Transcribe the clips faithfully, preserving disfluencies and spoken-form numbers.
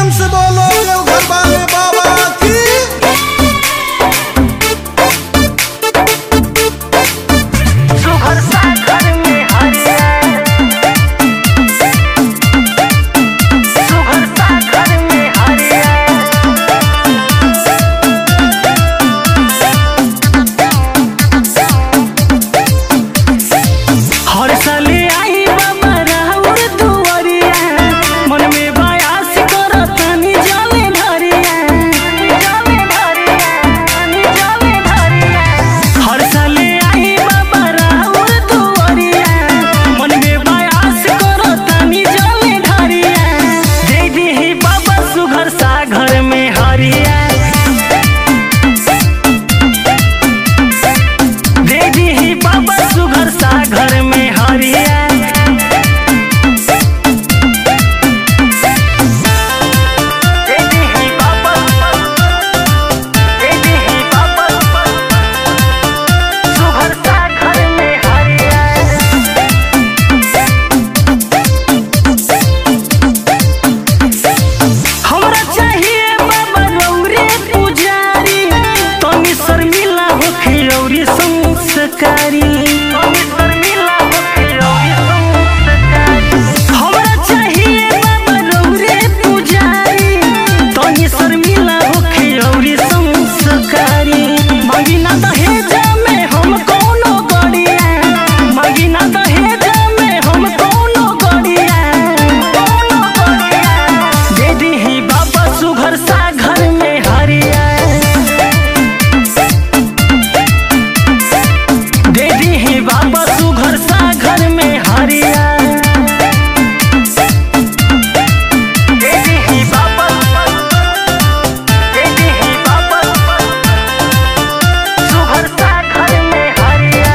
प्रेम से बोलो देवघर वाले बाबा की। सुघर सा घर में हरिया, सुघर सा घर में हरिया। हर साले आई बाबा राउर दुआरिया, मन में बयास करतनी जले धरिया, जले धरिया, जले धरिया। हर साले आई बाबा राउर दुआरिया, मन में बयास करतनी जले धरिया। दे दीही बाबा सुघर सा घर में हरिया, दे दीही बाबा सुघर सा घर में हरिया। दे दीही बाबा, दे दीही बाबा सुघर सा घर में हरिया। हमरा चाहिए बाबा रौरे पुजारी, तनी शर्मिला होखे रौरे संस्कारी, तनी शर्मिला होखे रौरे संस्कारी। हमरा चाहिए बाबा रौरे पुजारी, तनी शर्मिला होखे रौरे संस्कारी। मांगिना दहेज में हम कोनो गड़िया, मांगिना दहेज में हम कोनो गड़िया, कोनो गड़िया। दे दीही बाबा सुघर सा घर में हरिया, दे दीही बाबा सुघर सा घर में हरिया। दे दीही बाबा, दे दीही बाबा सुघर सा घर में हरिया।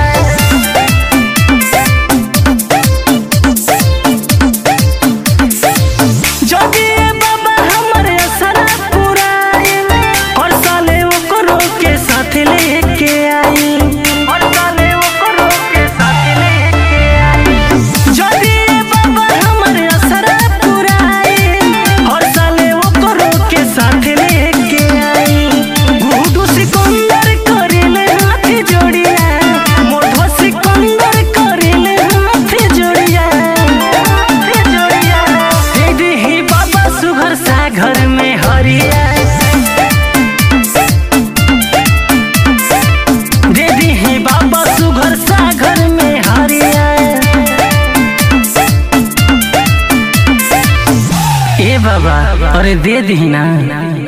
जदी ए बाबा हमर असरा पुराई, हर साले ओकरो के साथ लेके आई, हर साले ओकरो के साथ लेके आई। जदी ए बाबा हमर असरा पुराई, हर साले ओकरो के साथ लेके आई। गुडू सिकंदर करेले हाथ जोड़िया, मोढ़ो सिकंदर करेले हाथ जोड़िया, हाथ जोड़िया। दे दीही बाबा सुघर सा घर में हरिया, दे दीही बाबा सुघर सा घर में हरिया। ए बाबा अरे दे दीही ना।